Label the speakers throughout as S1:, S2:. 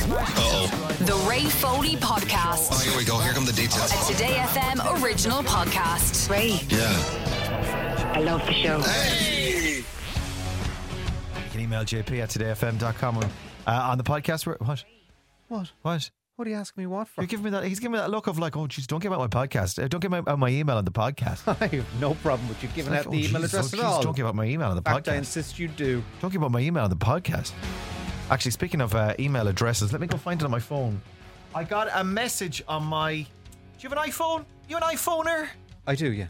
S1: The Ray Foley Podcast.
S2: Oh, here we go. Here come the details.
S1: A Today FM original podcast.
S3: Ray,
S2: Yeah.
S3: I love the show.
S2: Hey!
S4: You can email JP at todayfm.com. On the podcast, what? What?
S5: What do you ask me what for?
S4: You're giving me that. He's giving me that look of like, oh, jeez, don't give out my podcast. Don't give out my email on the podcast.
S5: I have no problem with you giving
S4: Like,
S5: out the email address at all.
S4: Don't give out my email on the
S5: In fact, I
S4: podcast.
S5: insist you do.
S4: Don't give out my email on the podcast. Actually, speaking of email addresses, let me go find it on my phone. I got a message on my. Do you have an iPhone? You an iPhoner?
S5: I do, yeah.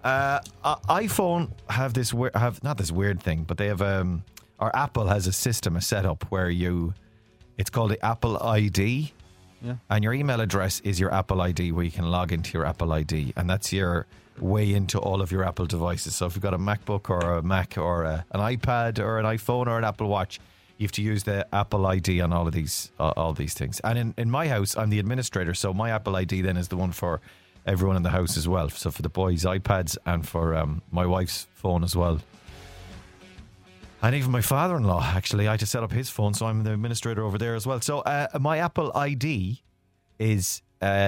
S4: iPhone have this not this weird thing, but they have or Apple has a system, a setup where it's called the Apple ID.
S5: Yeah.
S4: And your email address is your Apple ID, where you can log into your Apple ID, and that's your way into all of your Apple devices. So if you've got a MacBook or a Mac or an iPad or an iPhone or an Apple Watch, you have to use the Apple ID on all of these things. And in my house, I'm the administrator, so my Apple ID then is the one for everyone in the house as well. So for the boys' iPads and for my wife's phone as well. And even my father-in-law, actually, I had to set up his phone, so I'm the administrator over there as well. So my Apple ID is,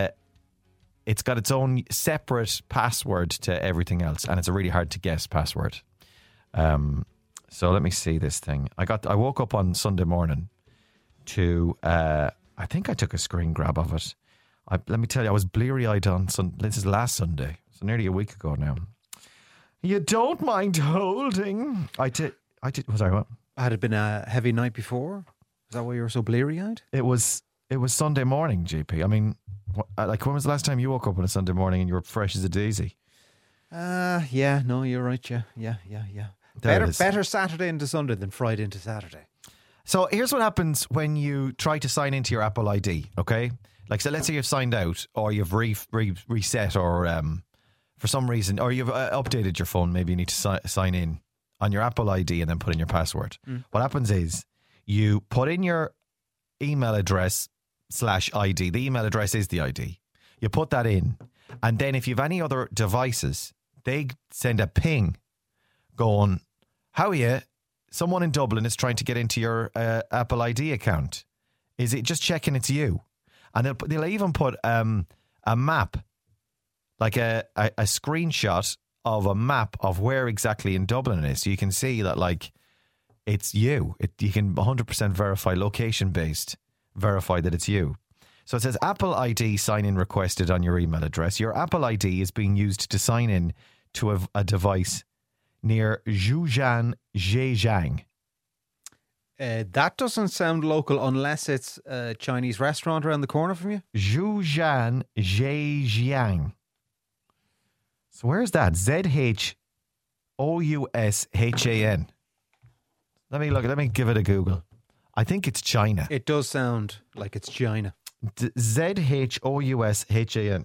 S4: it's got its own separate password to everything else, and it's a really hard to guess password. So let me see this thing. I woke up on Sunday morning to, I think I took a screen grab of it. Let me tell you, I was bleary-eyed on this is last Sunday, so nearly a week ago now. You don't mind holding? I did. Sorry, what?
S5: Had it been a heavy night before? Is that why you were so bleary-eyed?
S4: It was Sunday morning, GP. I mean, like, when was the last time you woke up on a Sunday morning and you were fresh as a daisy?
S5: Yeah, no, you're right, yeah. Better Saturday into Sunday than Friday into Saturday.
S4: So here's what happens when you try to sign into your Apple ID, okay? Like, so let's say you've signed out, or you've reset, or for some reason, or you've updated your phone, maybe you need to sign in on your Apple ID and then put in your password. What happens is you put in your email address /ID. The email address is the ID. You put that in, and then if you have any other devices, they send a ping going, how are you? Someone in Dublin is trying to get into your Apple ID account. Is it just checking it's you? And they'll even put a map, like a screenshot of a map of where exactly in Dublin it is. So you can see that, like, it's you. You can 100% verify, location-based, verify that it's you. So it says Apple ID sign-in requested on your email address. Your Apple ID is being used to sign in to a device near Zhujiang, Zhejiang.
S5: That doesn't sound local unless it's a Chinese restaurant around the corner from you.
S4: Zhujiang, Zhejiang. So where's that? ZHOUSHAN. Let me give it a Google. I think it's China.
S5: It does sound like it's China.
S4: ZHOUSHAN.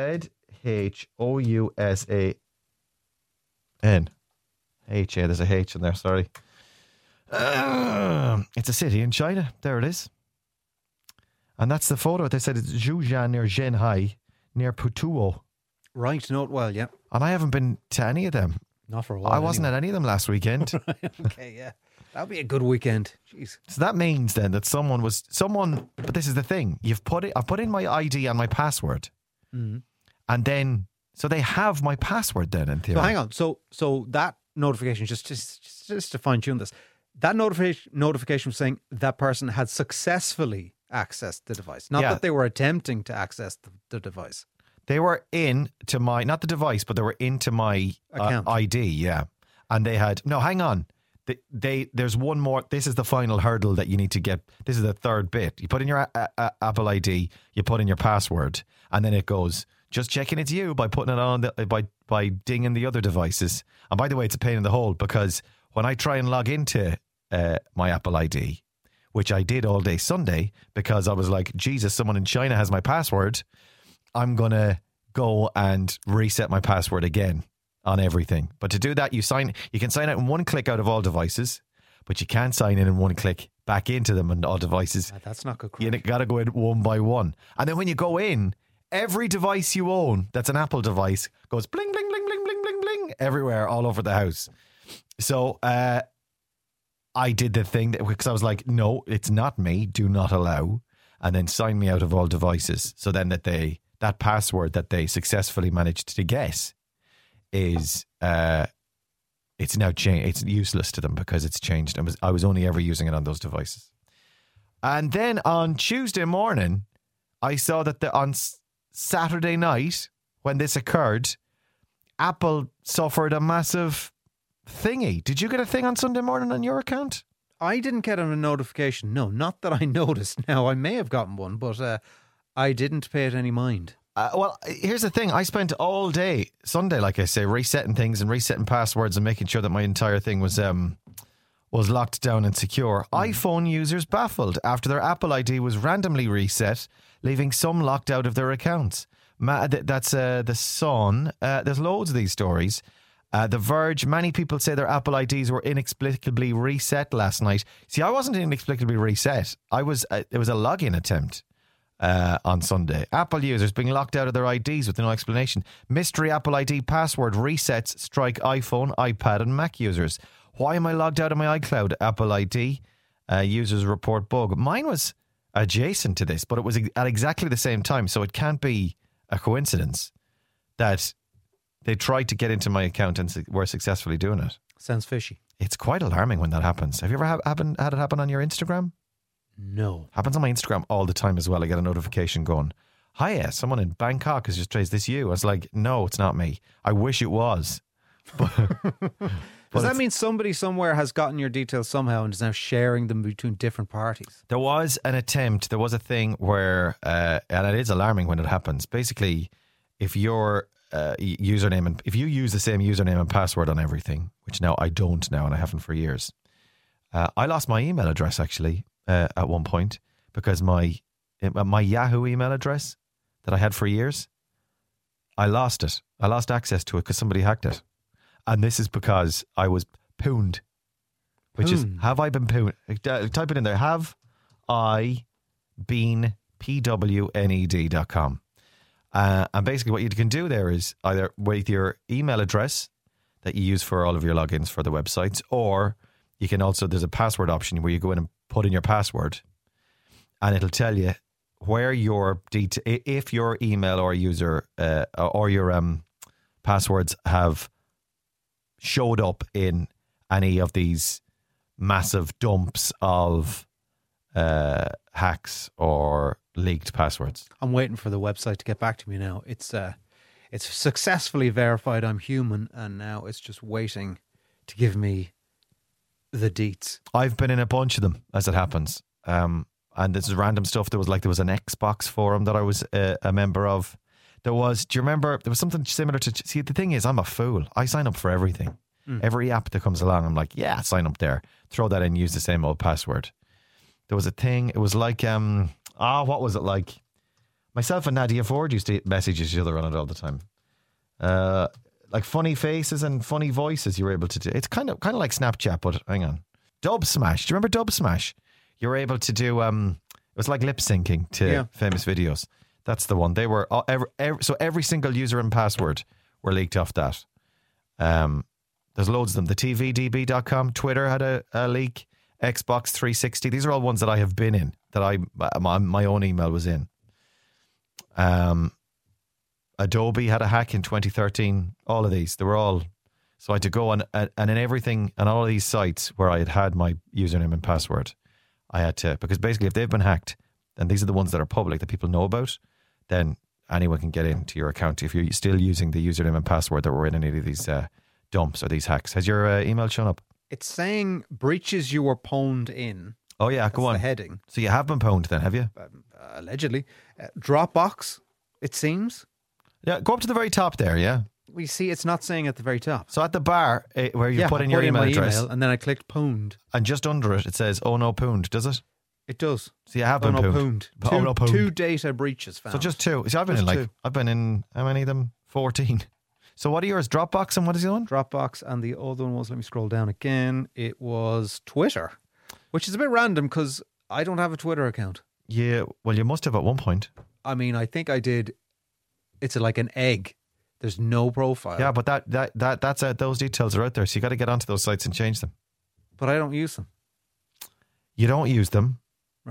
S4: ZHOUSAN. There's a H in there, sorry. It's a city in China. There it is. And that's the photo. They said it's Zhujiang near Zhenhai, near Putuo.
S5: Right, note well, yeah.
S4: And I haven't been to any of them.
S5: Not for a while.
S4: I wasn't at any of them last weekend.
S5: Okay, yeah. That'll be a good weekend. Jeez.
S4: So that means then that someone, but this is the thing. I've put in my ID and my password.
S5: Mm-hmm.
S4: And then, so they have my password then in theory.
S5: So hang on. So that notification, just to fine tune this, that notification was saying that person had successfully accessed the device. Not that they were attempting to access the device.
S4: They were into my, not the device, but they were into my
S5: account.
S4: ID, yeah. And they had, no, hang on. There's one more. This is the final hurdle that you need to get. This is the third bit. You put in your Apple ID, you put in your password, and then it goes, just checking it's you by putting it on, by dinging the other devices. And by the way, it's a pain in the hole, because when I try and log into my Apple ID, which I did all day Sunday, because I was like, Jesus, someone in China has my password, I'm going to go and reset my password again on everything. But to do that, you can sign out in one click out of all devices, but you can't sign in one click back into them on all devices.
S5: That's not good.
S4: You got to go in one by one. And then when you go in, every device you own that's an Apple device goes bling, bling, bling, bling, bling, bling, bling everywhere, all over the house. So I did the thing because I was like, no, it's not me. Do not allow. and then sign me out of all devices. So then that password that they successfully managed to guess is it's now changed. It's useless to them because it's changed. I was only ever using it on those devices. And then on Tuesday morning, I saw that on Saturday night, when this occurred, Apple suffered a massive thingy. Did you get a thing on Sunday morning on your account?
S5: I didn't get a notification. No, not that I noticed. Now, I may have gotten one, but I didn't pay it any mind.
S4: Well, here's the thing. I spent all day Sunday, like I say, resetting things and resetting passwords and making sure that my entire thing was locked down and secure. iPhone users baffled after their Apple ID was randomly reset, leaving some locked out of their accounts. That's The Sun. There's loads of these stories. The Verge, many people say their Apple IDs were inexplicably reset last night. See, I wasn't inexplicably reset. It was a login attempt on Sunday. Apple users being locked out of their IDs with no explanation. Mystery Apple ID password resets strike iPhone, iPad and Mac users. Why am I logged out of my iCloud Apple ID? Users report bug. Mine was adjacent to this, but it was at exactly the same time, so it can't be a coincidence that they tried to get into my account and were successfully doing it.
S5: Sounds fishy.
S4: It's quite alarming when that happens. Have you ever had it happen on your Instagram?
S5: No.
S4: Happens on my Instagram all the time as well. I get a notification going, hiya, someone in Bangkok has just traced this you. I was like, no, it's not me. I wish it was. But
S5: does that mean somebody somewhere has gotten your details somehow and is now sharing them between different parties?
S4: There was an attempt. There was a thing where, and it is alarming when it happens. Basically, if your username and if you use the same username and password on everything, which now I don't now and I haven't for years. I lost my email address actually at one point because my Yahoo email address that I had for years, I lost it. I lost access to it because somebody hacked it. And this is because I was pooned, which is, have I been pooned? Type it in there. Have I been pwned.com. And basically what you can do there is either with your email address that you use for all of your logins for the websites, or you can also, there's a password option where you go in and put in your password and it'll tell you where your if your email or user or your passwords have showed up in any of these massive dumps of hacks or leaked passwords.
S5: I'm waiting for the website to get back to me now. It's successfully verified I'm human, and now it's just waiting to give me the deets. I've
S4: been in a bunch of them as it happens. And this is random stuff. There was an Xbox forum that I was a member of. Do you remember, there was something similar to, see, the thing is, I'm a fool. I sign up for everything. Every app that comes along, I'm like, yeah, sign up there. Throw that in, use the same old password. There was a thing, it was like, what was it like? Myself and Nadia Ford used to message each other on it all the time. Like funny faces and funny voices you were able to do. It's kind of like Snapchat, but hang on. Dub Smash. Do you remember Dub Smash? You were able to do, it was like lip syncing to famous videos. That's the one. They were, so every single user and password were leaked off that. There's loads of them. The tvdb.com, Twitter had a leak, Xbox 360. These are all ones that I have been in, that my own email was in. Adobe had a hack in 2013. All of these, they were all. So I had to go on, and in everything, on all of these sites where I had my username and password, I had to, because basically if they've been hacked, and these are the ones that are public that people know about, then anyone can get into your account if you're still using the username and password that were in any of these dumps or these hacks. Has your email shown up?
S5: It's saying breaches you were pwned in.
S4: Oh yeah, go on.
S5: The heading.
S4: So you have been pwned then, have you?
S5: Allegedly. Dropbox, it seems.
S4: Yeah, go up to the very top there, yeah.
S5: We see it's not saying at the very top.
S4: So at the bar where you put in your email address.
S5: And then I clicked pwned.
S4: And just under it says, oh no, pwned, does it?
S5: It does.
S4: So you have been pwned.
S5: Two data breaches found.
S4: So just two. See, I've been in how many of them? 14. So what are yours? Dropbox, and what is the other one?
S5: Dropbox, and the other one was, let me scroll down again, it was Twitter, which is a bit random because I don't have a Twitter account.
S4: Yeah, well, you must have at one point.
S5: I mean, I think I did. It's like an egg. There's no profile.
S4: Yeah, but that's those details are out there, so you got to get onto those sites and change them.
S5: But I don't use them.
S4: You don't use them,
S5: right?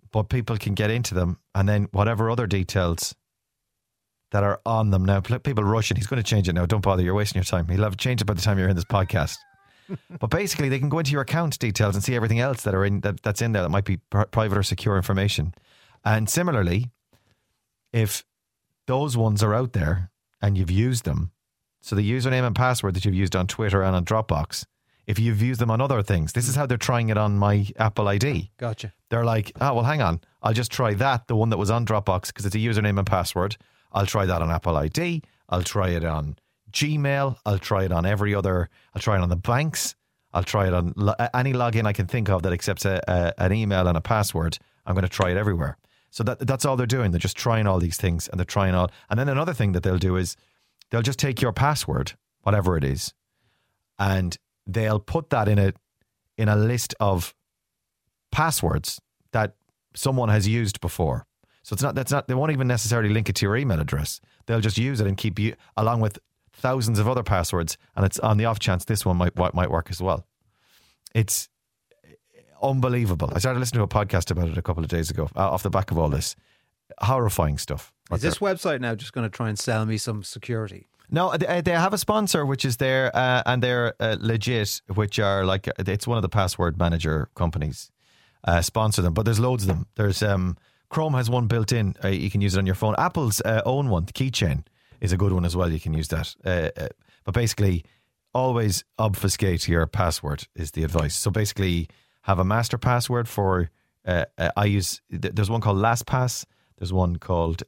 S4: but people can get into them, and then whatever other details that are on them. Now, people rush it. He's going to change it now. Don't bother. You're wasting your time. He'll have changed it by the time you're in this podcast. But basically, they can go into your account details and see everything else that are in that's in there that might be private or secure information. And similarly, if those ones are out there and you've used them, so the username and password that you've used on Twitter and on Dropbox, if you've used them on other things, this is how they're trying it on my Apple ID.
S5: Gotcha.
S4: They're like, oh, well, hang on. I'll just try that, the one that was on Dropbox, because it's a username and password. I'll try that on Apple ID. I'll try it on Gmail. I'll try it on every other. I'll try it on the banks. I'll try it on any login I can think of that accepts an email and a password. I'm going to try it everywhere. So that's all they're doing. They're just trying all these things, and they're trying all. And then another thing that they'll do is they'll just take your password, whatever it is, and they'll put that in a list of passwords that someone has used before. So they won't even necessarily link it to your email address. They'll just use it and keep you along with thousands of other passwords, and it's on the off chance this one might work as well. It's unbelievable. I started listening to a podcast about it a couple of days ago off the back of all this. Horrifying stuff.
S5: Is this website now just going to try and sell me some security?
S4: No, they have a sponsor, which is there, and they're legit, which are like, it's one of the password manager companies sponsor them, but there's loads of them. There's Chrome has one built in. You can use it on your phone. Apple's own one, the Keychain, is a good one as well. You can use that. But basically, always obfuscate your password is the advice. So basically, have a master password for, there's one called LastPass. There's one called,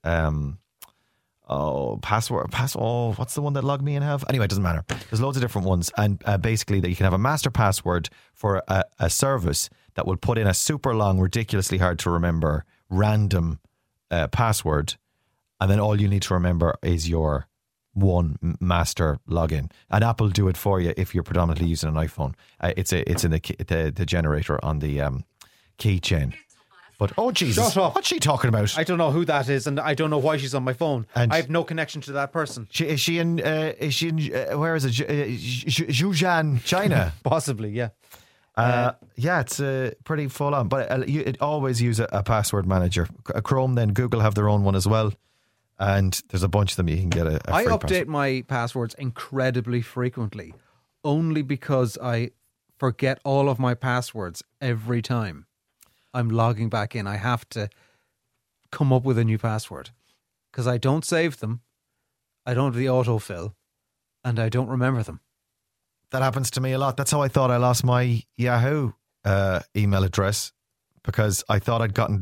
S4: password. What's the one that LogMeIn have? Anyway, it doesn't matter. There's loads of different ones. And basically, that you can have a master password for a service that will put in a super long, ridiculously hard to remember, random password. And then all you need to remember is your one master login. And Apple do it for you if you're predominantly using an iPhone. It's in the generator on the Keychain. But, oh, Jesus.
S5: Shut up.
S4: What's she talking about?
S5: I don't know who that is, and I don't know why she's on my phone. And I have no connection to that person.
S4: Is she in where is it? Zhejiang, China?
S5: Possibly, yeah.
S4: Yeah, it's pretty full on. But it always use a password manager. Chrome, then Google have their own one as well. And there's a bunch of them you can get a free
S5: I update
S4: password.
S5: my passwords incredibly frequently, only because I forget all of my passwords every time I'm logging back in. I have to come up with a new password because I don't save them, I don't have the autofill, and I don't remember them.
S4: That happens to me a lot. That's how I thought I lost my Yahoo email address, because I thought I'd gotten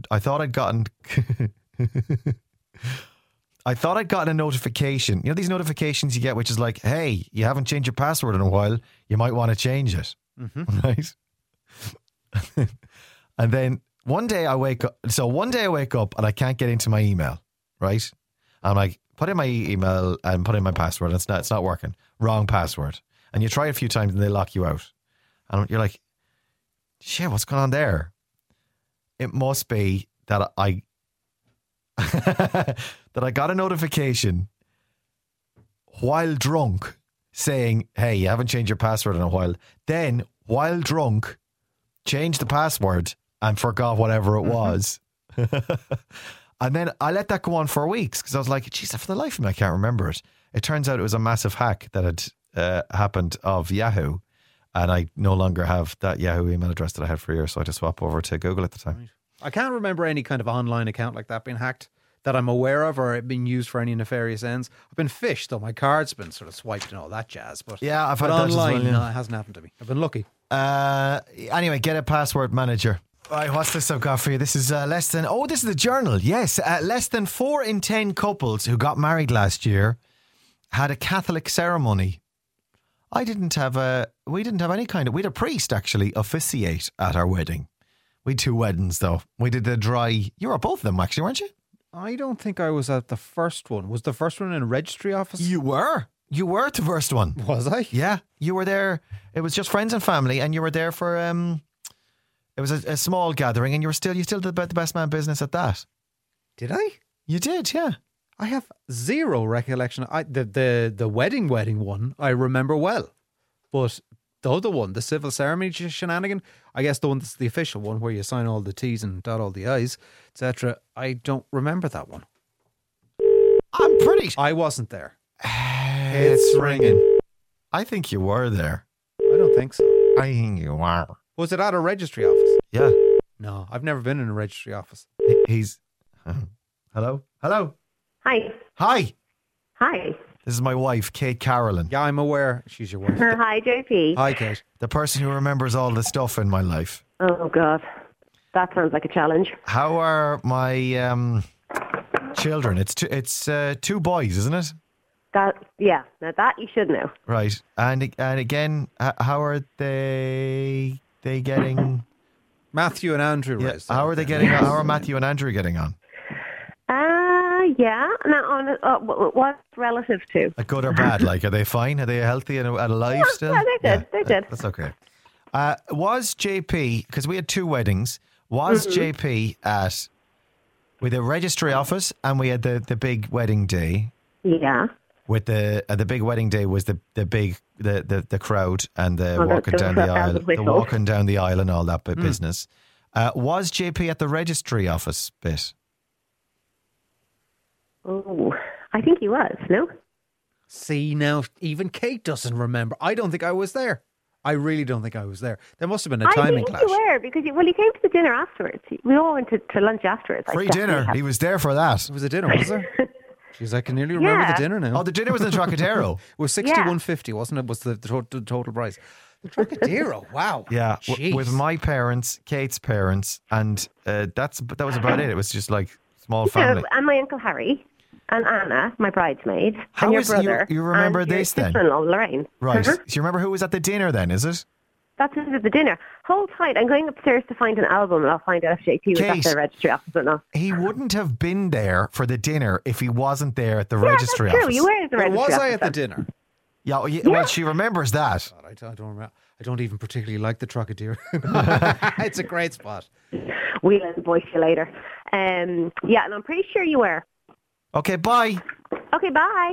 S4: I thought I'd gotten a notification. You know these notifications you get, which is like, hey, you haven't changed your password in a while. You might want to change it. Mm-hmm. Right? And then one day I wake up and I can't get into my email, right? I'm like, put in my email and put in my password. It's not working. Wrong password. And you try a few times and they lock you out. And you're like, shit, what's going on there? It must be that I got a notification while drunk saying, hey, you haven't changed your password in a while. Then, while drunk, changed the password and forgot whatever it was. And then I let that go on for weeks because I was like, geez, for the life of me, I can't remember it. It turns out it was a massive hack that had happened of Yahoo. And I no longer have that Yahoo email address that I had for years, so I had to swap over to Google at the time.
S5: Right. I can't remember any kind of online account like that being hacked that I'm aware of or being used for any nefarious ends. I've been phished, though. My card's been sort of swiped and all that jazz. But
S4: yeah, I've had
S5: that
S4: online.
S5: As well, no, it hasn't happened to me. I've been lucky.
S4: Anyway, get a password manager. Right, what's this I've got for you? This is this is the Journal. Yes, less than 4 in 10 couples who got married last year had a Catholic ceremony. We didn't have any kind of, we had a priest actually officiate at our wedding. We had 2 weddings though. We did the dry, you were at both of them actually, weren't you?
S5: I don't think I was at the first one. Was the first one in a registry office?
S4: You were at the first one.
S5: Was I?
S4: Yeah, you were there. It was just friends and family, and you were there for it was a small gathering, and you still did the best man business at that.
S5: Did I?
S4: You did, yeah.
S5: I have zero recollection. The wedding one I remember well, but the other one, the civil ceremony shenanigan. I guess the one that's the official one where you sign all the T's and dot all the I's, etc. I don't remember that one.
S4: I'm pretty.
S5: I wasn't there.
S4: It's ringing. I think you were there.
S5: I don't think so.
S4: I think you are.
S5: Was it at a registry office?
S4: Yeah.
S5: No, I've never been in a registry office.
S4: He's. Hello? Hello?
S3: Hi.
S4: Hi.
S3: Hi.
S4: This is my wife, Kate Carolyn.
S5: Yeah, I'm aware she's your wife.
S3: Hi, JP.
S5: Hi, Kate.
S4: The person who remembers all the stuff in my life.
S3: Oh, God. That sounds like a challenge.
S4: How are my children? It's two boys, isn't it?
S3: Now that you should know.
S4: Right. And again, how are they getting...
S5: Matthew and Andrew.
S4: Yeah,
S5: Right,
S4: how are they getting on? How are Matthew and Andrew getting on?
S3: Yeah. Now, what's relative to?
S4: Like good or bad? Like, are they fine? Are they healthy and alive still?
S3: Yeah, they're good. They're good.
S4: That's okay. Was JP, because we had two weddings, was JP with the registry office and we had the big wedding day?
S3: Yeah.
S4: With the big wedding day was the big the crowd and the walking down the aisle, and all that business. Was JP at the registry office bit?
S3: Oh, I think he was. No.
S5: See, now even Kate doesn't remember. I don't think I was there. I really don't think I was there. There must have been a timing clash.
S3: I think you were because he came to the dinner afterwards. We all went to lunch afterwards.
S4: Free dinner. He was there for that.
S5: It was a dinner, was there? Jeez, I can nearly remember the dinner now.
S4: Oh, the dinner was in Trocadero.
S5: It was $61.50, wasn't it? Was the total price? The Trocadero. Wow.
S4: Yeah,
S5: Jeez.
S4: with my parents, Kate's parents, and that was about it. It was just like small family.
S3: And my uncle Harry and Anna, my bridesmaid,
S4: How
S3: and your
S4: is
S3: brother.
S4: you remember
S3: and
S4: this
S3: your
S4: then?
S3: sister-in-law, Lorraine.
S4: Right. So you remember who was at the dinner then? Is it?
S3: That's at the dinner. Hold tight. I'm going upstairs to find an album and I'll find out if JP was at the registry office or not.
S4: He wouldn't have been there for the dinner if he wasn't there at the registry
S3: that's true.
S4: office.
S3: You were at the registry
S5: Was
S3: office.
S5: I at the dinner?
S4: Yeah, well, she remembers that.
S5: God, I don't remember. I don't even particularly like the Trocadero. It's a great spot.
S3: We'll voice you later. And I'm pretty sure you were.
S4: Okay, bye.
S3: Okay, bye.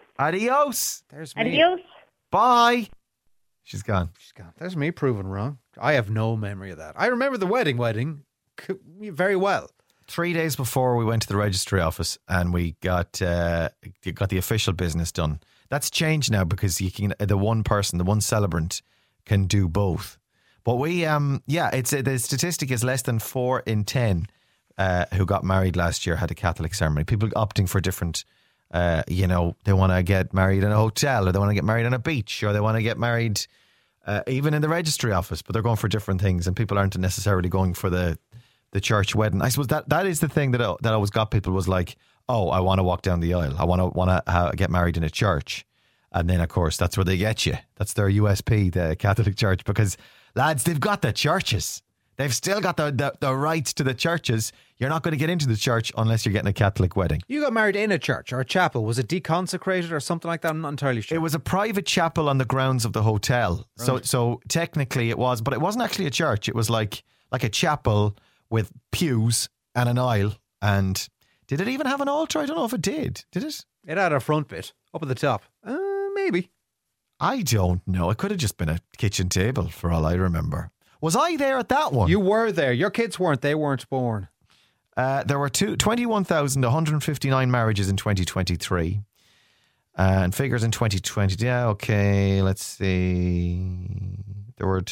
S4: Adios.
S5: There's me.
S3: Adios.
S4: Bye. She's gone.
S5: There's me proven wrong. I have no memory of that. I remember the wedding very well.
S4: 3 days before we went to the registry office and we got the official business done. That's changed now because you can the one celebrant can do both. But we the statistic is less than 4 in 10 who got married last year had a Catholic ceremony. People opting for different. They want to get married in a hotel, or they want to get married on a beach, or they want to get married even in the registry office, but they're going for different things, and people aren't necessarily going for the church wedding. I suppose that is the thing that always got people was like, oh, I want to walk down the aisle. I want to get married in a church. And then, of course, that's where they get you. That's their USP, the Catholic Church, because, lads, they've got the churches. They've still got the rights to the churches. You're not going to get into the church unless you're getting a Catholic wedding.
S5: You got married in a church or a chapel. Was it deconsecrated or something like that? I'm not entirely sure.
S4: It was a private chapel on the grounds of the hotel. Right. So technically it was, but it wasn't actually a church. It was like a chapel with pews and an aisle. And did it even have an altar? I don't know if it did. Did it?
S5: It had a front bit up at the top. Maybe.
S4: I don't know. It could have just been a kitchen table for all I remember. Was I there at that one?
S5: You were there. Your kids weren't. They weren't born.
S4: There were 21,159 marriages in 2023. And figures in 2020. Yeah, okay. Let's see. There were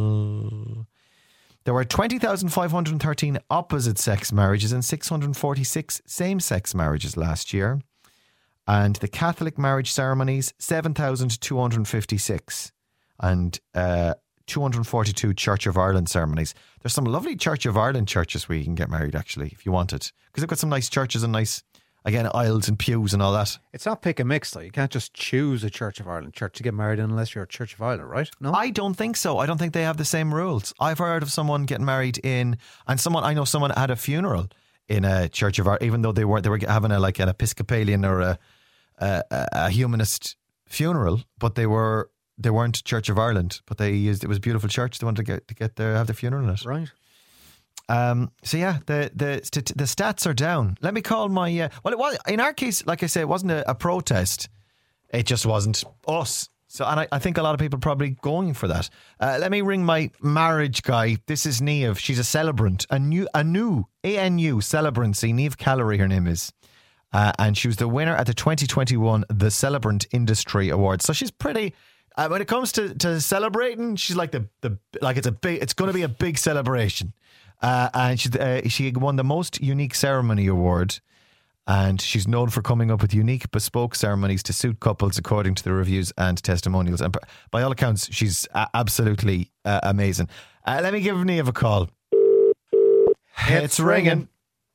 S4: 20,513 opposite sex marriages and 646 same sex marriages last year. And the Catholic marriage ceremonies, 7,256. And 242 Church of Ireland ceremonies. There's some lovely Church of Ireland churches where you can get married, actually, if you wanted. Because they've got some nice churches and nice, again, aisles and pews and all that.
S5: It's not pick a mix, though. You can't just choose a Church of Ireland church to get married in unless you're a Church of Ireland, right? No?
S4: I don't think so. I don't think they have the same rules. I've heard of someone getting married in, and I know someone had a funeral in a Church of Ireland, even though they were having an Episcopalian or a humanist funeral, but they weren't Church of Ireland, but it was a beautiful church. They wanted to have their funeral in it.
S5: Right.
S4: So yeah, the stats are down. Let me call my. Well, it was in our case, like I say, it wasn't a protest. It just wasn't us. So, and I think a lot of people are probably going for that. Let me ring my marriage guy. This is Niamh. She's a celebrant, a new ANU celebrancy. Niamh Callery, her name is. And she was the winner at the 2021 The Celebrant Industry Awards. So she's pretty. When it comes to celebrating, she's like it's going to be a big celebration. And she won the Most Unique Ceremony Award. And she's known for coming up with unique, bespoke ceremonies to suit couples according to the reviews and testimonials. And by all accounts, she's absolutely amazing. Let me give Niamh a call. It's ringing.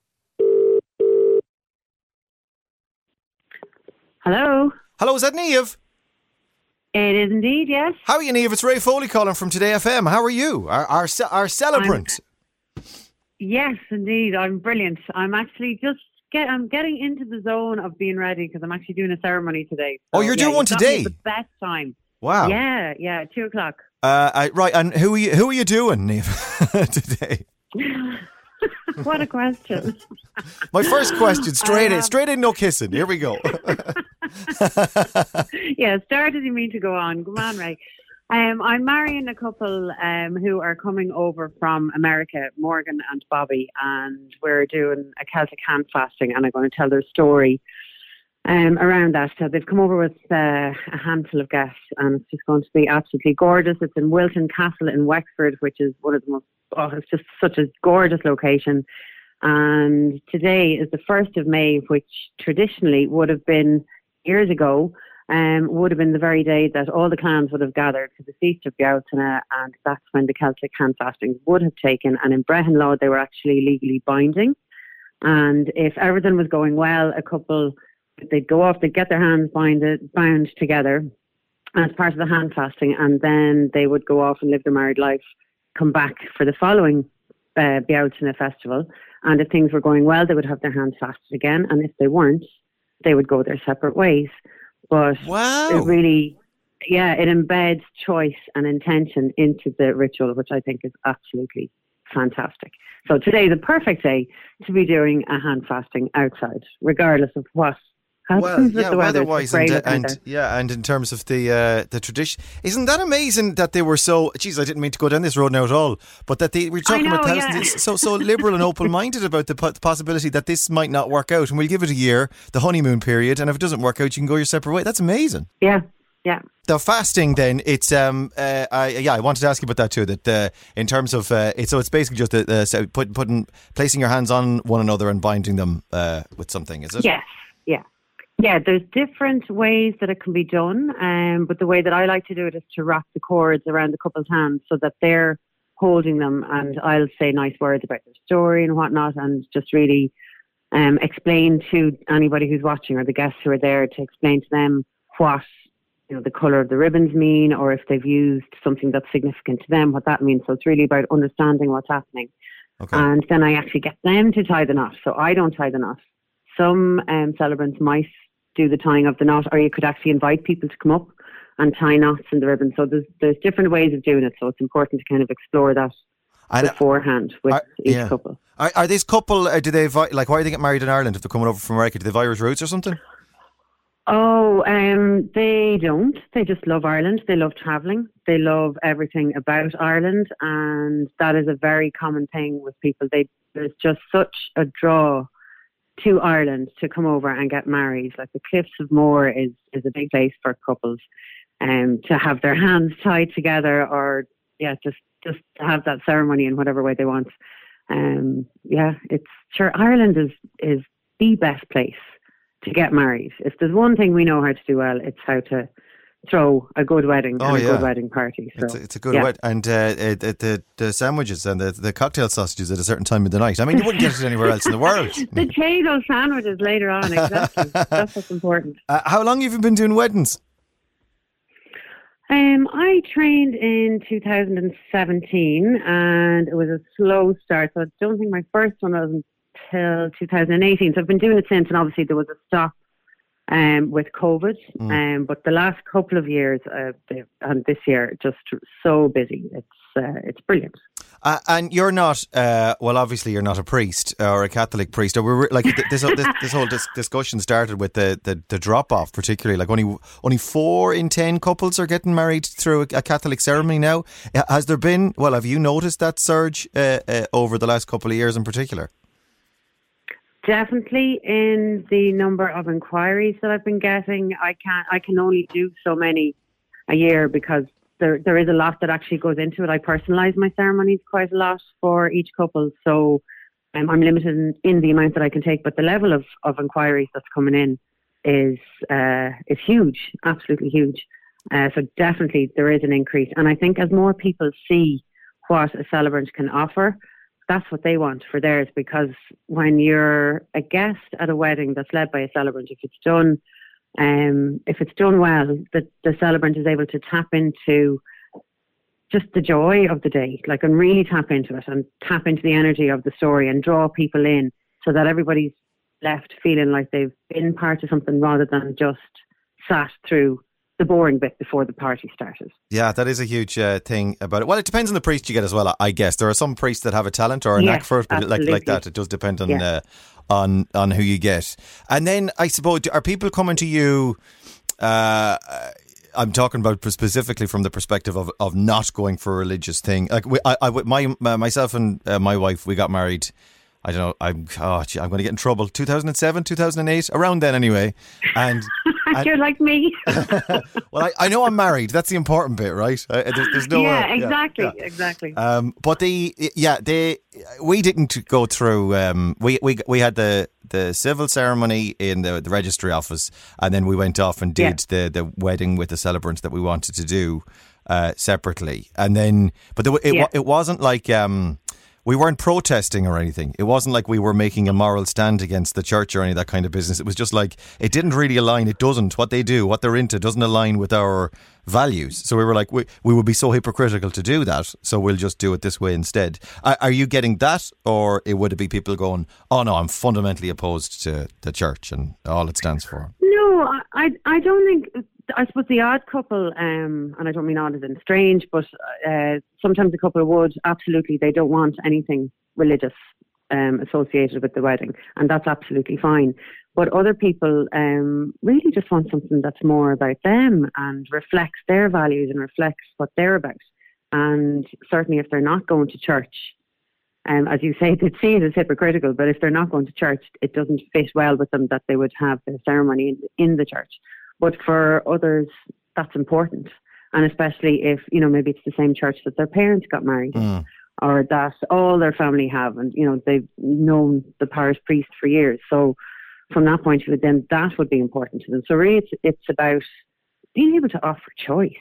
S3: Hello.
S4: Hello, is that Niamh?
S3: It is indeed, yes.
S4: How are you, Niamh? It's Ray Foley calling from Today FM. How are you? Our celebrant.
S3: Yes, indeed. I'm brilliant. I'm actually I'm getting into the zone of being ready because I'm actually doing a ceremony today. So,
S4: you're doing one today?
S3: The best time.
S4: Wow.
S3: Yeah, 2:00.
S4: Right, and who are you doing, Niamh, today?
S3: What a question.
S4: My first question, straight in, no kissing. Here we go.
S3: Yeah, start as you mean to go on. Come on, Ray. I'm marrying a couple who are coming over from America, Morgan and Bobby, and we're doing a Celtic hand fasting, and I'm going to tell their story around that. So they've come over with a handful of guests, and it's just going to be absolutely gorgeous. It's in Wilton Castle in Wexford, which is one of the most, it's just such a gorgeous location. And today is the 1st of May, which traditionally would have been years ago, would have been the very day that all the clans would have gathered for the Feast of Bealtaine, and that's when the Celtic hand fasting would have taken. And in Brehon law, they were actually legally binding. And if everything was going well, a couple, they'd go off, they'd get their hands bound together as part of the hand fasting, and then they would go off and live their married life, come back for the following Bealtaine festival. And if things were going well, they would have their hands fasted again. And if they weren't, they would go their separate ways. But it really, it embeds choice and intention into the ritual, which I think is absolutely fantastic. So today is the perfect day to be doing a hand fasting outside, regardless of what happens with the weather.
S4: Weather-wise, and in terms of the tradition, isn't that amazing that they were so? Geez, I didn't mean to go down this road now at all, but that we were talking about thousands, so liberal and open-minded about the possibility that this might not work out, and we'll give it a year, the honeymoon period, and if it doesn't work out, you can go your separate way. That's amazing.
S3: Yeah.
S4: The fasting, then, it's I wanted to ask you about that too. That in terms of it's basically just placing your hands on one another and binding them with something, is it?
S3: Yes. Yeah, there's different ways that it can be done, but the way that I like to do it is to wrap the cords around the couple's hands so that they're holding them, and I'll say nice words about their story and whatnot, and just really explain to anybody who's watching or the guests who are there, to explain to them what the colour of the ribbons mean, or if they've used something that's significant to them, what that means. So it's really about understanding what's happening. Okay. And then I actually get them to tie the knot. So I don't tie the knot. Some celebrants might do the tying of the knot, or you could actually invite people to come up and tie knots in the ribbon. So there's different ways of doing it. So it's important to kind of explore that beforehand with each couple.
S4: Are this couple, do they, why do they get married in Ireland if they're coming over from America? Do they have Irish roots or something?
S3: Oh, they don't. They just love Ireland. They love travelling. They love everything about Ireland. And that is a very common thing with people. There's just such a draw to Ireland to come over and get married. Like the Cliffs of Moher is a big place for couples to have their hands tied together, or just to have that ceremony in whatever way they want. It's sure Ireland is the best place to get married. If there's one thing we know how to do well, it's how to throw a good wedding and a good wedding party. So,
S4: it's a good wedding. And the sandwiches and the cocktail sausages at a certain time of the night. I mean, you wouldn't get it anywhere else in the world.
S3: The potato sandwiches later on, exactly. That's what's important.
S4: How long have you been doing weddings?
S3: I trained in 2017, and it was a slow start. So I don't think my first one was until 2018. So I've been doing it since, and obviously there was a stop with COVID. But the last couple of years and this year, just so busy. It's it's brilliant.
S4: And you're not, well, obviously you're not a priest or a Catholic priest. Or we're like this whole discussion started with the drop off, particularly like only 4 in 10 couples are getting married through a Catholic ceremony now. Has there been? Well, have you noticed that surge over the last couple of years in particular?
S3: Definitely in the number of inquiries that I've been getting. I can only do so many a year because there is a lot that actually goes into it. I personalise my ceremonies quite a lot for each couple, so I'm limited in the amount that I can take. But the level of inquiries that's coming in is huge, absolutely huge. So definitely there is an increase, and I think as more people see what a celebrant can offer, that's what they want for theirs. Because when you're a guest at a wedding that's led by a celebrant, if it's done well, the celebrant is able to tap into just the joy of the day, like, and really tap into it and tap into the energy of the story and draw people in so that everybody's left feeling like they've been part of something rather than just sat through the boring bit before the party started.
S4: Yeah, that is a huge thing about it. Well, it depends on the priest you get as well, I guess. There are some priests that have a talent or a knack for it, but like that, it does depend on on who you get. And then I suppose, are people coming to you? I'm talking about specifically from the perspective of not going for a religious thing. Like myself and my wife, we got married. I don't know. I'm going to get in trouble. 2007, 2008, around then anyway. And
S3: you're like me.
S4: Well, I know I'm married. That's the important bit, right? There's no.
S3: Yeah, exactly.
S4: But we didn't go through. We had the civil ceremony in the registry office, and then we went off and did the wedding with the celebrants that we wanted to do separately. And then, but it wasn't like. We weren't protesting or anything. It wasn't like we were making a moral stand against the church or any of that kind of business. It was just like, it didn't really align. It doesn't. What they do, what they're into, doesn't align with our values. So we were like, we would be so hypocritical to do that, so we'll just do it this way instead. Are you getting that, or would it be people going, oh no, I'm fundamentally opposed to the church and all it stands for?
S3: No, I don't think... I suppose the odd couple, and I don't mean odd as in strange, but sometimes a couple would, absolutely, they don't want anything religious associated with the wedding, and that's absolutely fine. But other people really just want something that's more about them and reflects their values and reflects what they're about. And certainly if they're not going to church, as you say, they'd see it as hypocritical, but if they're not going to church, it doesn't fit well with them that they would have their ceremony in the church. But for others, that's important. And especially if, maybe it's the same church that their parents got married in, or that all their family have, and, they've known the parish priest for years. So from that point of view, then that would be important to them. So really it's about being able to offer choice.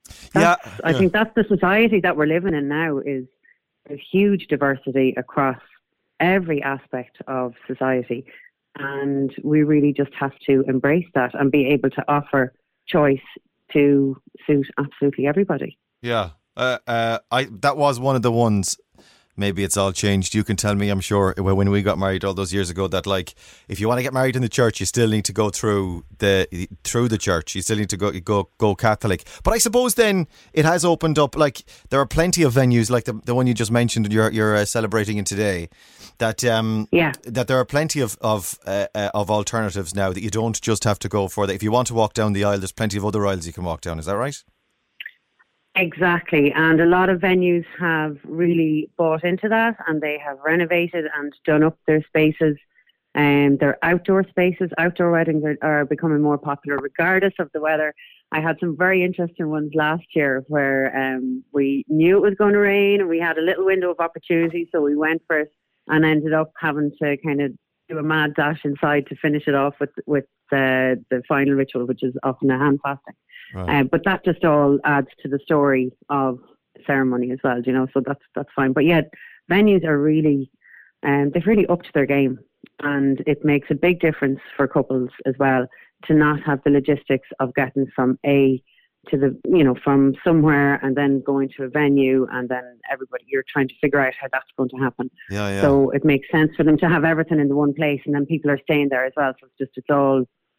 S3: I think that's the society that we're living in now, is a huge diversity across every aspect of society. And we really just have to embrace that and be able to offer choice to suit absolutely everybody.
S4: Yeah, that was one of the ones. Maybe it's all changed. You can tell me, I'm sure, when we got married all those years ago, that like, if you want to get married in the church, you still need to go through the church. You still need to go Catholic. But I suppose then it has opened up. Like, there are plenty of venues, like the one you just mentioned, and you're celebrating in today. That there are plenty of alternatives now, that you don't just have to go for that. If you want to walk down the aisle, there's plenty of other aisles you can walk down. Is that right?
S3: Exactly, and a lot of venues have really bought into that, and they have renovated and done up their spaces. And their outdoor spaces, outdoor weddings are becoming more popular regardless of the weather. I had some very interesting ones last year where we knew it was going to rain, and we had a little window of opportunity, so we went for it and ended up having to kind of do a mad dash inside to finish it off with the final ritual, which is often a hand fasting. Right. But that just all adds to the story of the ceremony as well, so that's fine. But yeah, venues are really, they've really upped their game, and it makes a big difference for couples as well to not have the logistics of getting from A to from somewhere and then going to a venue, and then you're trying to figure out how that's going to happen. Yeah. So it makes sense for them to have everything in the one place, and then people are staying there as well. So it's all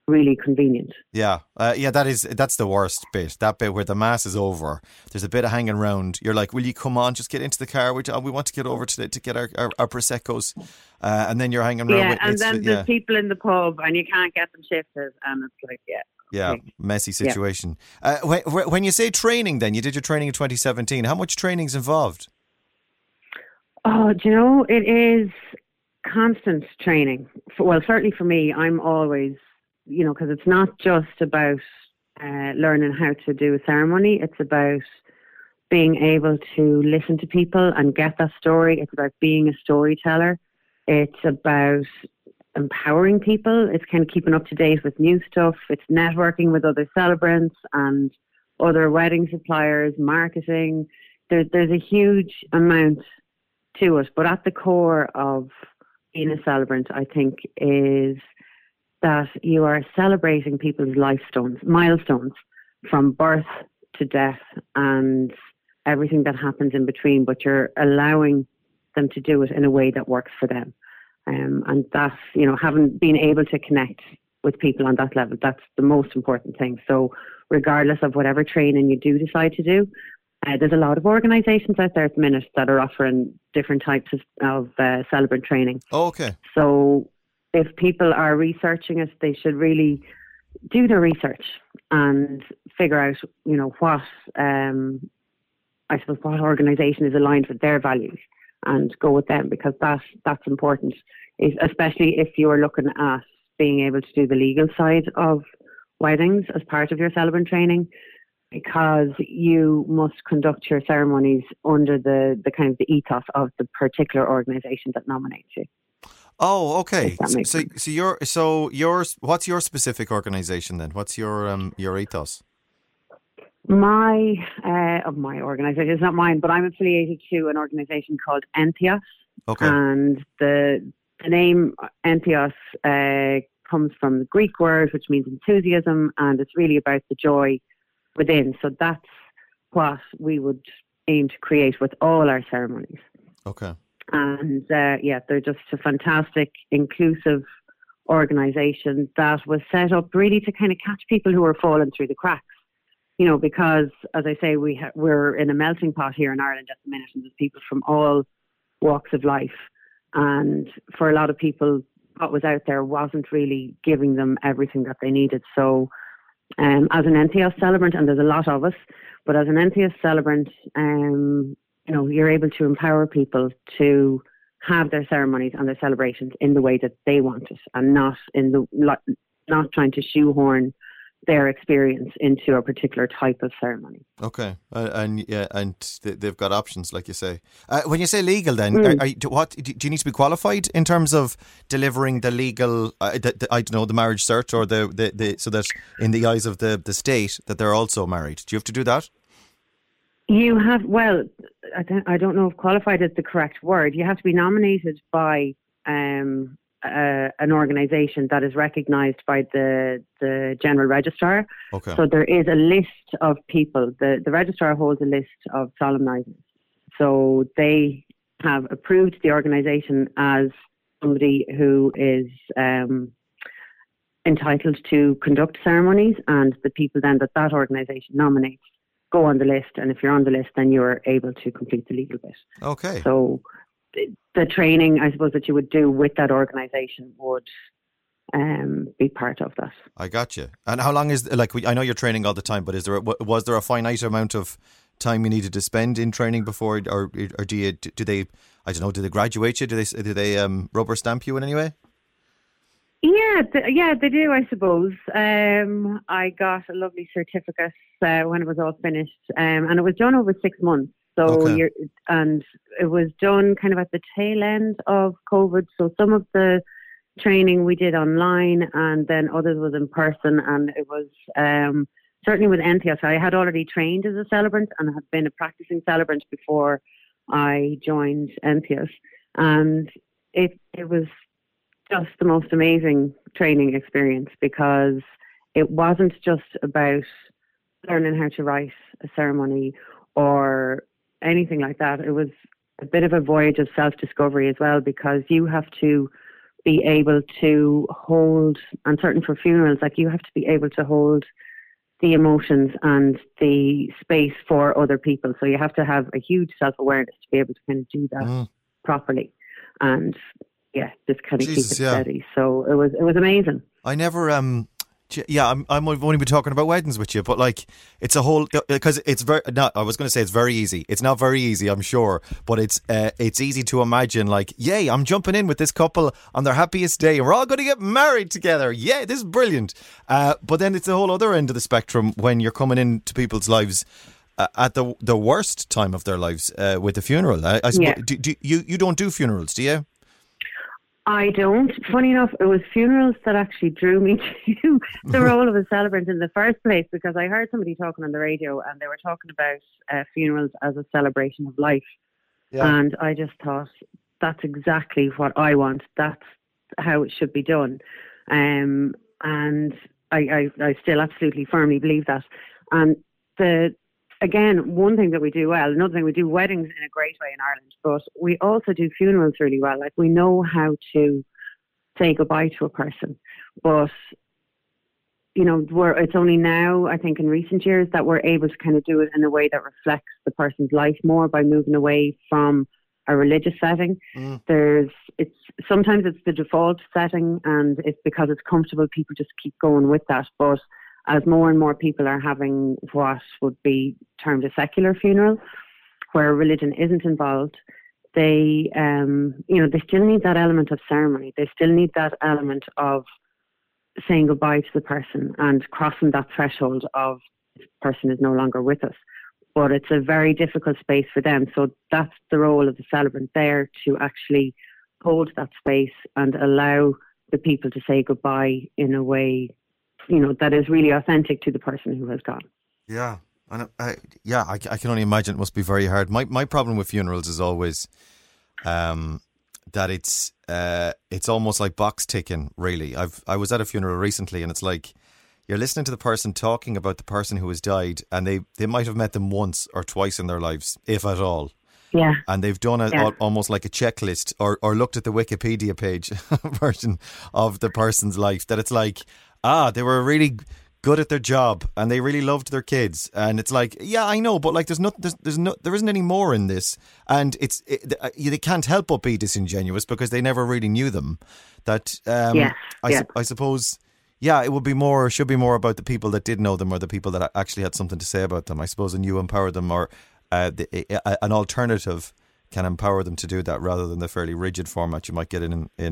S3: really convenient.
S4: Yeah, that's the worst bit. That bit where the mass is over, there's a bit of hanging around. You're like, will you come on, just get into the car? We want to get over to get our Proseccos, and then you're hanging around.
S3: Yeah, and then there's people in the pub, and you can't get them shifted, and it's like,
S4: messy situation. When you say training, then you did your training in 2017. How much training's involved?
S3: Oh, do you know, it is constant training. Well, certainly for me, I'm always, because it's not just about learning how to do a ceremony. It's about being able to listen to people and get that story. It's about being a storyteller. It's about empowering people. It's kind of keeping up to date with new stuff. It's networking with other celebrants and other wedding suppliers, marketing. There's a huge amount to it. But at the core of being a celebrant, I think, is that you are celebrating people's milestones from birth to death and everything that happens in between, but you're allowing them to do it in a way that works for them. And that's, having been able to connect with people on that level, that's the most important thing. So regardless of whatever training you do decide to do, there's a lot of organisations out there at the minute that are offering different types of celebrant training.
S4: Oh, okay.
S3: So if people are researching it, they should really do their research and figure out, what what organisation is aligned with their values and go with them, because that's important, especially if you're looking at being able to do the legal side of weddings as part of your celebrant training, because you must conduct your ceremonies under the kind of the ethos of the particular organisation that nominates you.
S4: Oh, okay. What's your specific organisation then? What's your ethos?
S3: My organisation, it's not mine, but I'm affiliated to an organisation called Entheos.
S4: Okay.
S3: And the name Entheos comes from the Greek word, which means enthusiasm, and it's really about the joy within. So that's what we would aim to create with all our ceremonies.
S4: Okay.
S3: And they're just a fantastic, inclusive organisation that was set up really to kind of catch people who are falling through the cracks. Because, as I say, we're in a melting pot here in Ireland at the minute, and there's people from all walks of life. And for a lot of people, what was out there wasn't really giving them everything that they needed. So as an Entheos celebrant, and there's a lot of us, but as an Entheos celebrant, you're able to empower people to have their ceremonies and their celebrations in the way that they want it, and not trying to shoehorn their experience into a particular type of ceremony.
S4: Okay, and they've got options, like you say. When you say legal, then do you need to be qualified in terms of delivering the legal? The marriage cert, or the so that in the eyes of the state that they're also married. Do you have to do that?
S3: You have. Well, I don't know if qualified is the correct word. You have to be nominated by an organisation that is recognised by the General Registrar.
S4: Okay.
S3: So there is a list of people. The Registrar holds a list of solemnisers. So they have approved the organisation as somebody who is entitled to conduct ceremonies, and the people then that organisation nominates go on the list. And if you're on the list, then you're able to complete the legal bit.
S4: Okay.
S3: So the training, I suppose, that you would do with that organisation would be part of that.
S4: I got you. And how long is, I know you're training all the time, but was there a finite amount of time you needed to spend in training before, or do they graduate you? Do they rubber stamp you in any way?
S3: Yeah, they do, I suppose. I got a lovely certificate when it was all finished, and it was done over 6 months. So and it was done kind of at the tail end of COVID. So some of the training we did online, and then others was in person. And it was certainly with Entheos. I had already trained as a celebrant and had been a practicing celebrant before I joined Entheos. And it was just the most amazing training experience, because it wasn't just about learning how to write a ceremony or anything like that. It was a bit of a voyage of self-discovery as well, because you have to be able to hold, and certainly for funerals, like you have to be able to hold the emotions and the space for other people. So you have to have a huge self-awareness to be able to kind of do that properly. And just kind of keep it steady. So it was amazing.
S4: I never, I've only been talking about weddings with you, but like it's a whole, because it's very, I was going to say it's very easy. It's not very easy, I'm sure, but it's easy to imagine like, yay, I'm jumping in with this couple on their happiest day and we're all going to get married together. Yeah, this is brilliant. But then it's the whole other end of the spectrum when you're coming into people's lives at the worst time of their lives with the funeral. I suppose, you don't do funerals, do you?
S3: I don't. Funny enough, it was funerals that actually drew me to the role of a celebrant in the first place, because I heard somebody talking on the radio and they were talking about funerals as a celebration of life. Yeah. And I just thought, that's exactly what I want. That's how it should be done. And I still absolutely firmly believe that. And again, one thing that we do well, another thing, we do weddings in a great way in Ireland, but we also do funerals really well. Like, we know how to say goodbye to a person. But, you know, it's only now, I think in recent years, that we're able to kind of do it in a way that reflects the person's life more by moving away from a religious setting. Sometimes it's the default setting, and it's because it's comfortable, people just keep going with that. But as more and more people are having what would be termed a secular funeral, where religion isn't involved, they still need that element of ceremony. They still need that element of saying goodbye to the person and crossing that threshold of this person is no longer with us. But it's a very difficult space for them. So that's the role of the celebrant there, to actually hold that space and allow the people to say goodbye in a way, you know, that is really authentic to the person who has gone.
S4: Yeah. And I can only imagine it must be very hard. My problem with funerals is always that it's almost like box ticking, really. I was at a funeral recently, and it's like you're listening to the person talking about the person who has died, and they might have met them once or twice in their lives, if at all.
S3: Yeah.
S4: And they've done almost like a checklist or looked at the Wikipedia page version of the person's life, that it's like, they were really good at their job and they really loved their kids. And it's like, yeah, I know, but like there isn't any more in this. And they can't help but be disingenuous because they never really knew them. That I suppose, it should be more about the people that did know them, or the people that actually had something to say about them, I suppose, and you empower them, or an alternative can empower them to do that, rather than the fairly rigid format you might get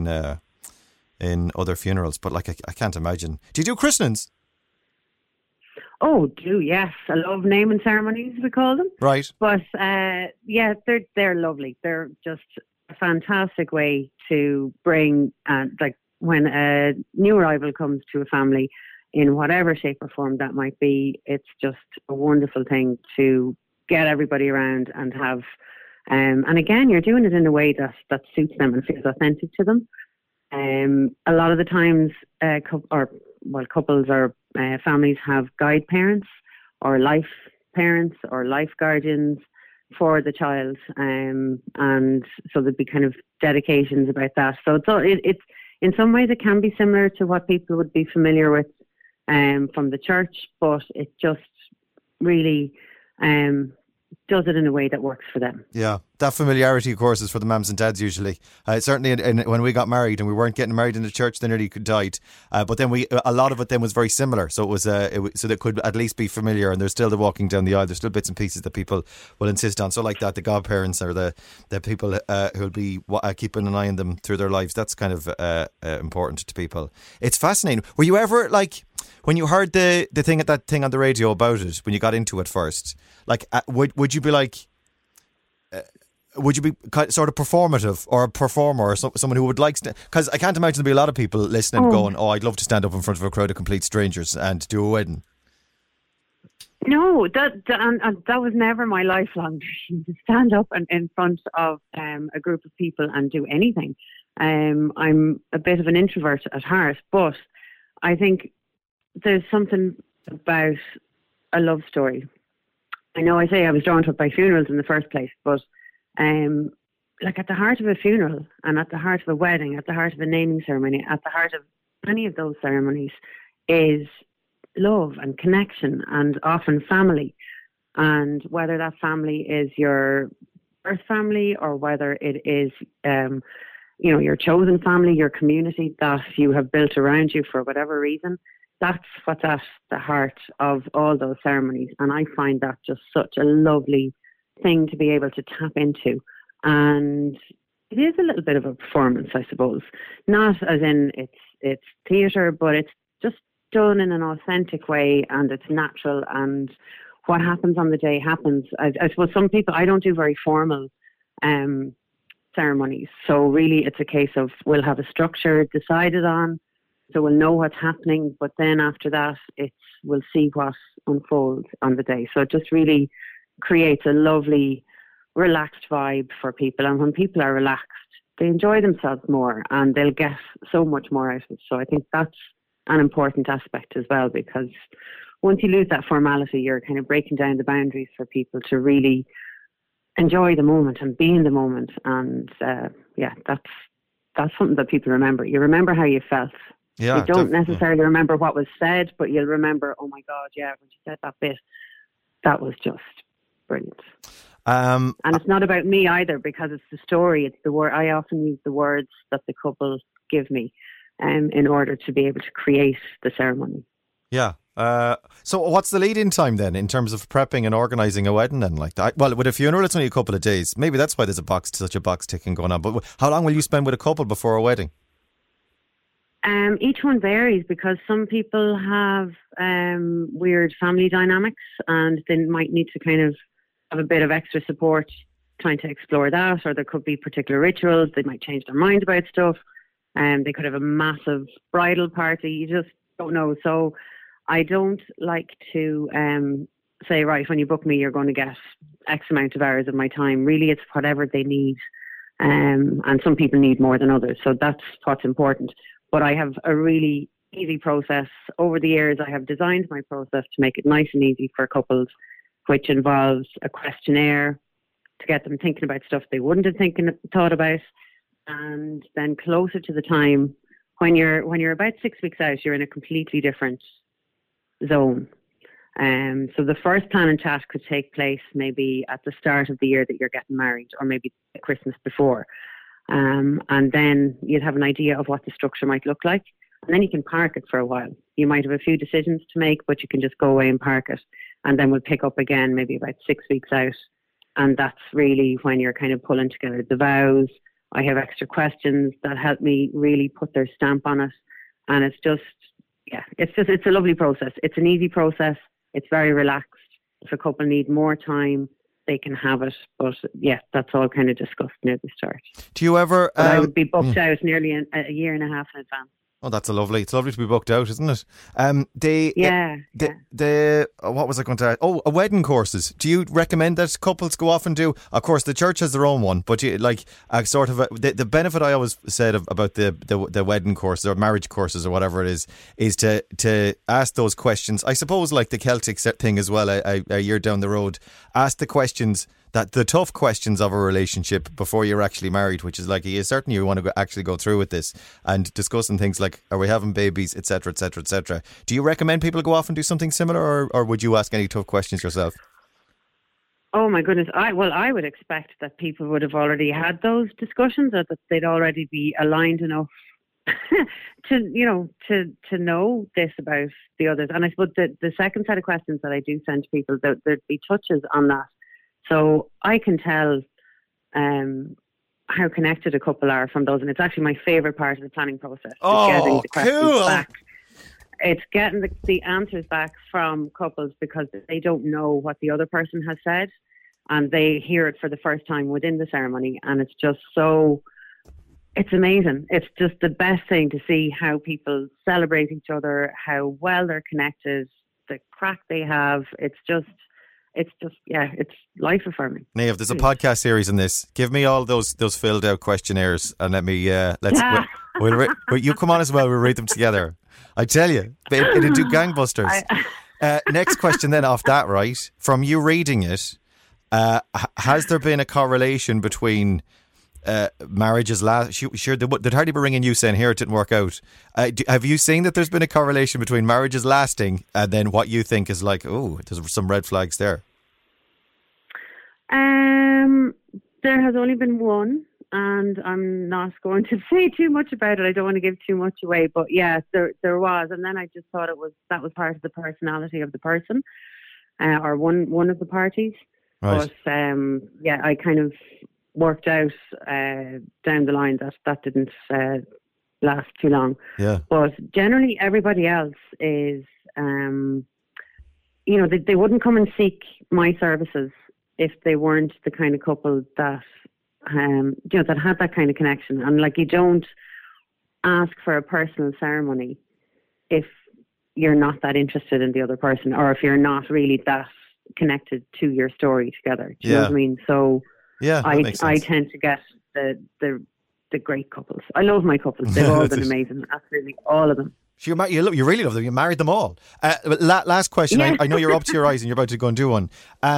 S4: in other funerals. But like, I can't imagine. Do you do christenings?
S3: Oh, yes. I love naming ceremonies, we call them.
S4: Right.
S3: But they're lovely. They're just a fantastic way to bring, like when a new arrival comes to a family, in whatever shape or form that might be, it's just a wonderful thing to get everybody around and have. And again, you're doing it in a way that suits them and feels authentic to them. A lot of the times, couples or families have guide parents or life parents or life guardians for the child, and so there'd be kind of dedications about that. So it's in some ways it can be similar to what people would be familiar with from the church, but it just really does it in a way that works for them. Yeah,
S4: that familiarity, of course, is for the mums and dads usually. Certainly when we got married and we weren't getting married in the church, they nearly died. But then a lot of it then was very similar. So it was so they could at least be familiar, and there's still the walking down the aisle. There's still bits and pieces that people will insist on. So like that, the godparents or the people who'll be keeping an eye on them through their lives. That's kind of important to people. It's fascinating. Were you ever like, when you heard that thing on the radio about it, when you got into it first, like would you be like, would you be sort of performative or a performer or someone who would like to? Because I can't imagine there'd be a lot of people listening going, I'd love to stand up in front of a crowd of complete strangers and do a wedding.
S3: No, that was never my lifelong dream, to stand up in front of a group of people and do anything. I'm a bit of an introvert at heart, but I think there's something about a love story. I know I say I was drawn to it by funerals in the first place, but like at the heart of a funeral and at the heart of a wedding, at the heart of a naming ceremony, at the heart of any of those ceremonies is love and connection and often family. And whether that family is your birth family or whether it is, your chosen family, your community that you have built around you for whatever reason, that's what's at the heart of all those ceremonies. And I find that just such a lovely thing to be able to tap into. And it is a little bit of a performance, I suppose. Not as in it's theatre, but it's just done in an authentic way and it's natural, and what happens on the day happens. I suppose some people, I don't do very formal ceremonies. So really it's a case of we'll have a structure decided on, so we'll know what's happening, but then after that we'll see what unfolds on the day. So it just really creates a lovely, relaxed vibe for people. And when people are relaxed, they enjoy themselves more and they'll get so much more out of it. So I think that's an important aspect as well, because once you lose that formality, you're kind of breaking down the boundaries for people to really enjoy the moment and be in the moment. And that's something that people remember. You remember how you felt.
S4: Yeah,
S3: you don't necessarily remember what was said, but you'll remember, oh my God, yeah, when you said that bit, that was just brilliant. And it's not about me either, because it's the story. It's the word. I often use the words that the couple give me in order to be able to create the ceremony.
S4: Yeah. So what's the lead-in time then in terms of prepping and organising a wedding then like that? Well, with a funeral, it's only a couple of days. Maybe that's why there's such a box ticking going on. But how long will you spend with a couple before a wedding?
S3: Each one varies, because some people have weird family dynamics and they might need to kind of have a bit of extra support trying to explore that, or there could be particular rituals. They might change their mind about stuff. They could have a massive bridal party. You just don't know. So I don't like to say, right, when you book me, you're going to get X amount of hours of my time. Really, it's whatever they need. And some people need more than others. So that's what's important. But I have a really easy process. Over the years, I have designed my process to make it nice and easy for couples, which involves a questionnaire to get them thinking about stuff they wouldn't have thought about. And then closer to the time, when you're about 6 weeks out, you're in a completely different zone. So the first plan and chat could take place maybe at the start of the year that you're getting married, or maybe Christmas before. And then you'd have an idea of what the structure might look like. And then you can park it for a while. You might have a few decisions to make, but you can just go away and park it. And then we'll pick up again maybe about 6 weeks out. And that's really when you're kind of pulling together the vows. I have extra questions that help me really put their stamp on it. And it's a lovely process. It's an easy process. It's very relaxed. If a couple need more time, they can have it. But yeah, that's all kind of discussed near the start.
S4: Do you ever...
S3: I would be booked out nearly a year and a half in advance.
S4: Oh, it's lovely to be booked out, isn't it? What was I going to ask? Oh, wedding courses. Do you recommend that couples go off and do? Of course, the church has their own one, but the benefit I always said about the wedding courses or marriage courses or whatever it is to ask those questions. I suppose like the Celtic thing as well. A year down the road, ask the questions. The tough questions of a relationship before you're actually married, which is like, you want to actually go through with this and discussing things like, are we having babies, etc., etc., etc. Do you recommend people go off and do something similar, or would you ask any tough questions yourself?
S3: Oh my goodness! I would expect that people would have already had those discussions, or that they'd already be aligned enough to know this about the others. And I suppose the second set of questions that I do send to people, there'd be touches on that. So I can tell how connected a couple are from those, and it's actually my favourite part of the planning process.
S4: Oh,
S3: the questions
S4: cool!
S3: Back. It's getting the answers back from couples, because they don't know what the other person has said, and they hear it for the first time within the ceremony, and it's just it's amazing. It's just the best thing to see how people celebrate each other, how well they're connected, the crack they have. It's life affirming.
S4: Niamh, there's a podcast series in this. Give me all those filled out questionnaires and let me you come on as well. We'll read them together. I tell you, it'll do gangbusters. Next question then off that, right? From you reading it, has there been a correlation between marriages last. Sure, they'd hardly be ringing you saying, here, it didn't work out. Have you seen that there's been a correlation between marriages lasting and then what you think is like, oh, there's some red flags there?
S3: There has only been one, and I'm not going to say too much about it. I don't want to give too much away, but yeah, there was, and then I just thought that was part of the personality of the person, or one of the parties.
S4: Right.
S3: But I kind of worked out down the line that didn't last too long.
S4: Yeah.
S3: But generally, everybody else is, they wouldn't come and seek my services if they weren't the kind of couple that, that had that kind of connection. And like, you don't ask for a personal ceremony if you're not that interested in the other person, or if you're not really that connected to your story together. Do you know what I mean? So
S4: yeah,
S3: I tend to get the great couples. I love my couples. They've all been amazing. Absolutely, all of them.
S4: You really love them. You married them all. Last question.
S3: Yeah.
S4: I know you're up to your eyes and you're about to go and do one.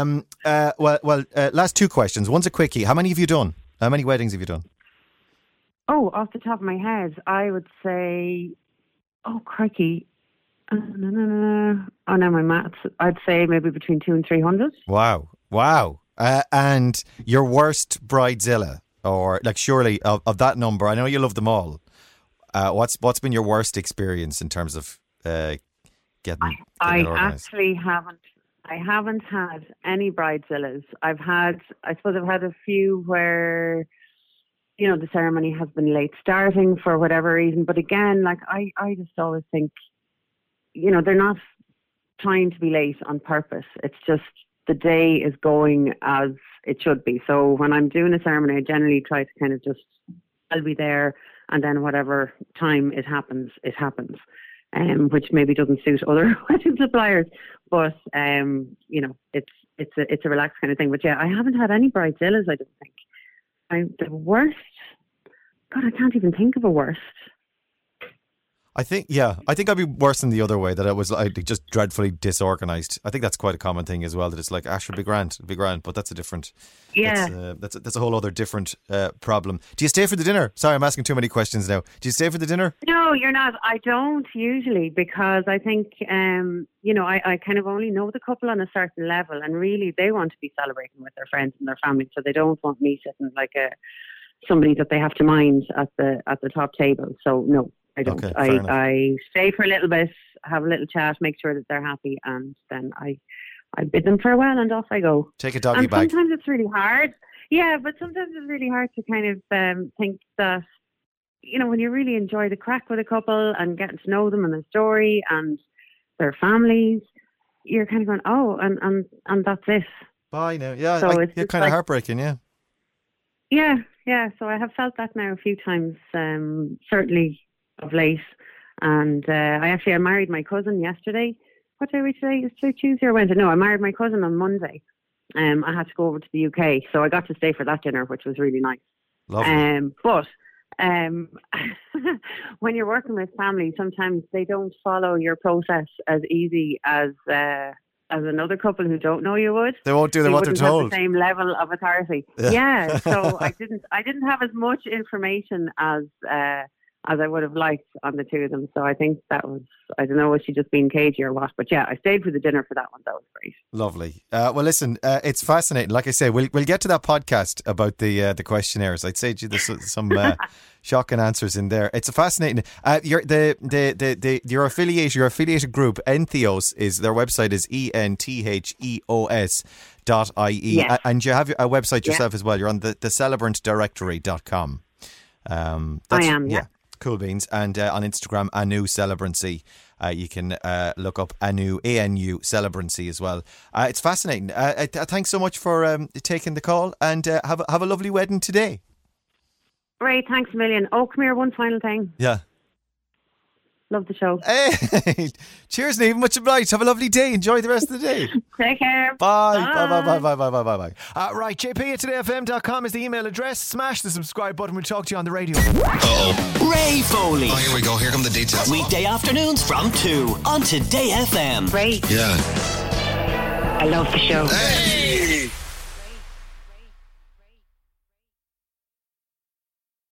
S4: Last two questions. One's a quickie. How many have you done? How many weddings have you done?
S3: Oh, off the top of my head, I would say, crikey. Oh, no, my maths. I'd say maybe between 200 and 300.
S4: Wow. And your worst bridezilla, or like surely of that number, I know you love them all. What's been your worst experience in terms of getting
S3: I
S4: organised?
S3: actually haven't. I haven't had any bridezillas. I've had a few where, the ceremony has been late starting for whatever reason. But again, like I just always think, they're not trying to be late on purpose. It's just the day is going as it should be. So when I'm doing a ceremony, I generally try to kind of just, I'll be there, and then whatever time it happens, which maybe doesn't suit other wedding suppliers. But, it's a relaxed kind of thing. But yeah, I haven't had any bridezillas, I don't think. The worst, God, I can't even think of a worst.
S4: I think I'd be worse than the other way, that I was just dreadfully disorganised. I think that's quite a common thing as well, that it's like, should be grand, but that's a different, that's a whole other different problem. Do you stay for the dinner? Sorry, I'm asking too many questions now. Do you stay for the dinner?
S3: No, you're not. I don't usually, because I think, I kind of only know the couple on a certain level, and really they want to be celebrating with their friends and their family, so they don't want me sitting like somebody that they have to mind at the top table. So no. I don't.
S4: Okay,
S3: I stay for a little bit, have a little chat, make sure that they're happy, and then I bid them farewell and off I go.
S4: Take a doggy bag.
S3: Sometimes it's really hard. Yeah, but sometimes it's really hard to kind of think that, when you really enjoy the crack with a couple and getting to know them and their story and their families, you're kind of going, oh, and that's it.
S4: Bye now. Yeah,
S3: so
S4: it's kind of heartbreaking, yeah.
S3: Yeah. So I have felt that now a few times, certainly of late. And I married my cousin yesterday. What day are we today? Is it Tuesday or Wednesday? No, I married my cousin on Monday. I had to go over to the UK, so I got to stay for that dinner, which was really nice.
S4: Lovely.
S3: But when you're working with family, sometimes they don't follow your process as easy as another couple who don't know you would.
S4: They won't do what they're told.
S3: Have the same level of authority. Yeah. So I didn't have as much information as I would have liked on the two of them. So I think that was, I don't know, was she just being cagey or what? But yeah, I stayed for the dinner for that one. That was great.
S4: Lovely. Well, listen, it's fascinating. Like I say, we'll get to that podcast about the questionnaires. I'd say there's some shocking answers in there. It's a fascinating. Your affiliated group, Entheos, is their website is entheos.ie.
S3: Yes.
S4: And you have a website yourself as well. You're on the celebrantdirectory.com.
S3: I am. Yeah.
S4: Cool beans. And on Instagram, Anu Celebrancy. You can look up Anu, ANU Celebrancy as well. It's fascinating. Thanks so much for taking the call, and have a lovely wedding today.
S3: Great, thanks a million. Oh, come here, one final thing.
S4: Yeah.
S3: Love the show.
S4: Hey, cheers, Niamh. Much obliged. Have a lovely day. Enjoy the rest of the day.
S3: Take care.
S4: Bye. Bye. Right, jp@todayfm.com is the email address. Smash the subscribe button. We'll talk to you on the radio.
S6: Ray Foley.
S2: Oh, here we go. Here come the details.
S6: Weekday afternoons from 2 on Today FM.
S3: Great.
S2: Yeah.
S3: I love the show.
S2: Hey!